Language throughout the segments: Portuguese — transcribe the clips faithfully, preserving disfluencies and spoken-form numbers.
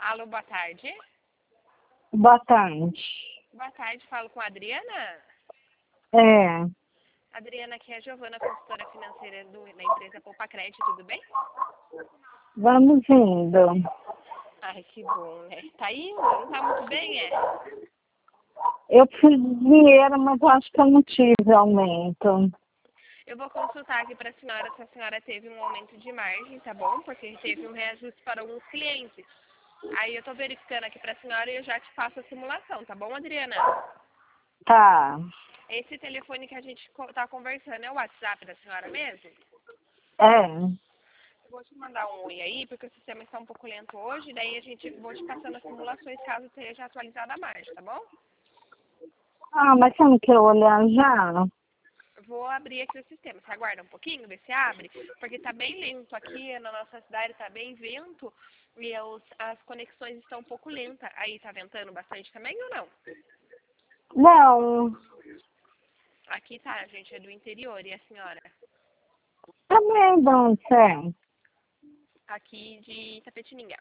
Alô, boa tarde. Boa tarde. Boa tarde, falo com a Adriana. É, Adriana, aqui é a Giovana, consultora financeira do, da empresa Poupa Crédito, tudo bem? vamos indo. Ai, que bom, né? Tá indo? Não tá muito bem, é? Eu preciso de dinheiro, mas eu acho que eu não tive aumento. Eu vou consultar aqui para a senhora se a senhora teve um aumento de margem, tá bom? Porque teve um reajuste para alguns clientes. Aí eu tô verificando aqui para a senhora e eu já te faço a simulação, tá bom, Adriana? Tá. Esse telefone que a gente co- tá conversando é o WhatsApp da senhora mesmo? É. Eu vou te mandar um oi aí, porque o sistema está um pouco lento hoje, daí a gente vou te passando as simulações caso esteja atualizada a margem, tá bom? Ah, mas você não quer olhar já? Vou abrir aqui o sistema. Você aguarda um pouquinho, ver se abre, porque tá bem lento aqui na nossa cidade, tá bem vento e os, as conexões estão um pouco lentas. Aí tá ventando bastante também ou não? Não. Aqui tá, a gente é do interior e a senhora? Também de onde você é? Aqui de Itapetininga.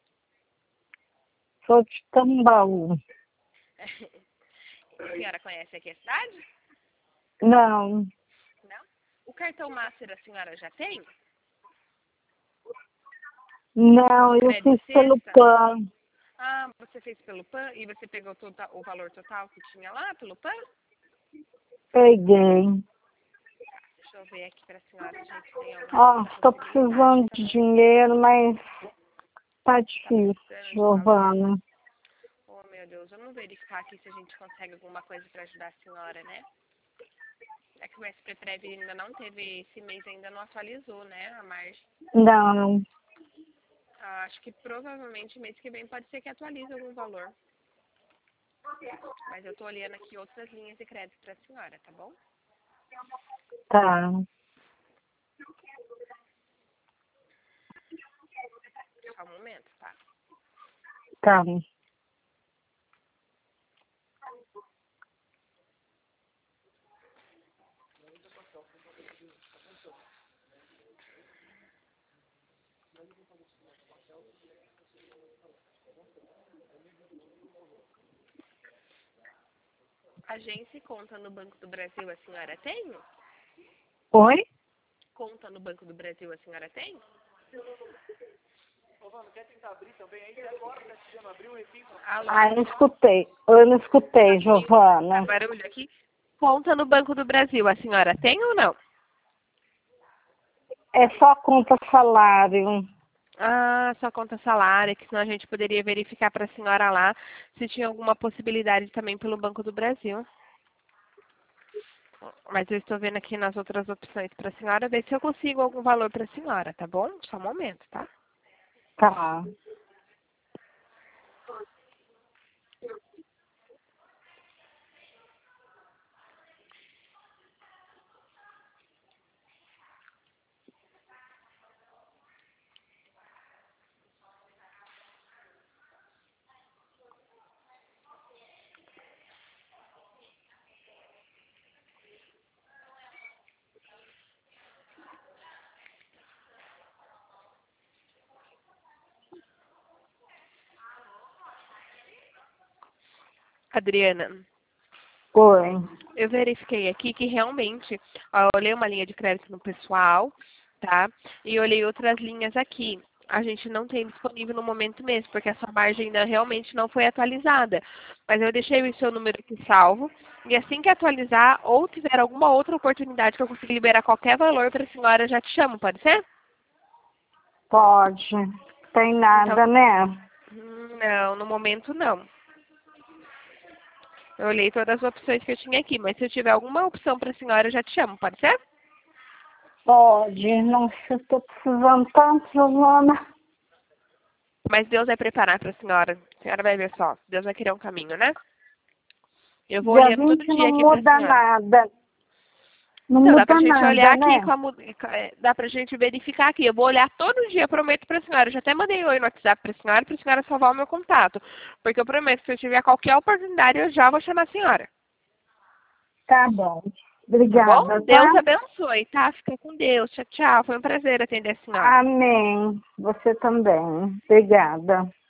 Sou de Tambaú. A senhora conhece aqui a cidade? Não. Não? O cartão Master a senhora já tem? Não, De eu crédito fiz pelo sexta? P A N. Ah, você fez pelo P A N e você pegou toda, o valor total que tinha lá pelo P A N? Peguei. Deixa eu ver aqui pra senhora, a gente tem alguma Ó, outra estou possibilidade, precisando tá de bom? dinheiro, mas tá Tá difícil, precisando de valor? Giovana. Oh, meu Deus, vamos verificar aqui se a gente consegue alguma coisa pra ajudar a senhora, né? É que o S P Prev ainda não teve, esse mês ainda não atualizou, né, a margem. Não. Ah, acho que provavelmente mês que vem pode ser que atualize algum valor. Mas eu tô olhando aqui outras linhas de crédito pra senhora, tá bom? Tá. Só um momento, tá? Tá. Agência e conta no Banco do Brasil a senhora tem? Oi? Conta no Banco do Brasil a senhora tem? Alô? Ah, eu não escutei. Eu não escutei, Tá Giovana. barulho aqui? Conta no Banco do Brasil a senhora tem ou não? É só conta salário. Ah, só conta salário, que senão a gente poderia verificar para a senhora lá se tinha alguma possibilidade também pelo Banco do Brasil. Mas eu estou vendo aqui nas outras opções para a senhora, ver se eu consigo algum valor para a senhora, tá bom? Só um momento, tá? Tá. Adriana, Oi. eu verifiquei aqui que realmente, ó, eu olhei uma linha de crédito no pessoal, tá? E olhei outras linhas aqui. A gente não tem disponível no momento mesmo, porque essa margem ainda realmente não foi atualizada. Mas eu deixei o seu número aqui salvo. E assim que atualizar, ou tiver alguma outra oportunidade que eu consiga liberar qualquer valor para a senhora, eu já te chamo, pode ser? Pode. Tem Então, nada, né? hum, não, no momento não. Eu olhei todas as opções que eu tinha aqui, mas se eu tiver alguma opção para a senhora, eu já te chamo, pode ser? Pode. Não sei, estou precisando tanto, Giovana. Mas Deus vai preparar para a senhora. A senhora vai ver só. Deus vai criar um caminho, né? Eu vou Dia olhando todo vinte não dia aqui para a muda senhora. nada. Não Então, dá pra muda gente olhar nada, aqui né? com a, mu- eh, dá pra gente verificar aqui. Eu vou olhar todo dia, prometo pra senhora. Eu já até mandei oi no WhatsApp pra senhora, pra senhora salvar o meu contato. Porque eu prometo que se eu tiver qualquer oportunidade, eu já vou chamar a senhora. Tá bom. Tá bom? Obrigada, Deus tá? abençoe, tá? Fica com Deus. Tchau, tchau. Foi um prazer atender a senhora. Amém. Você também. Obrigada.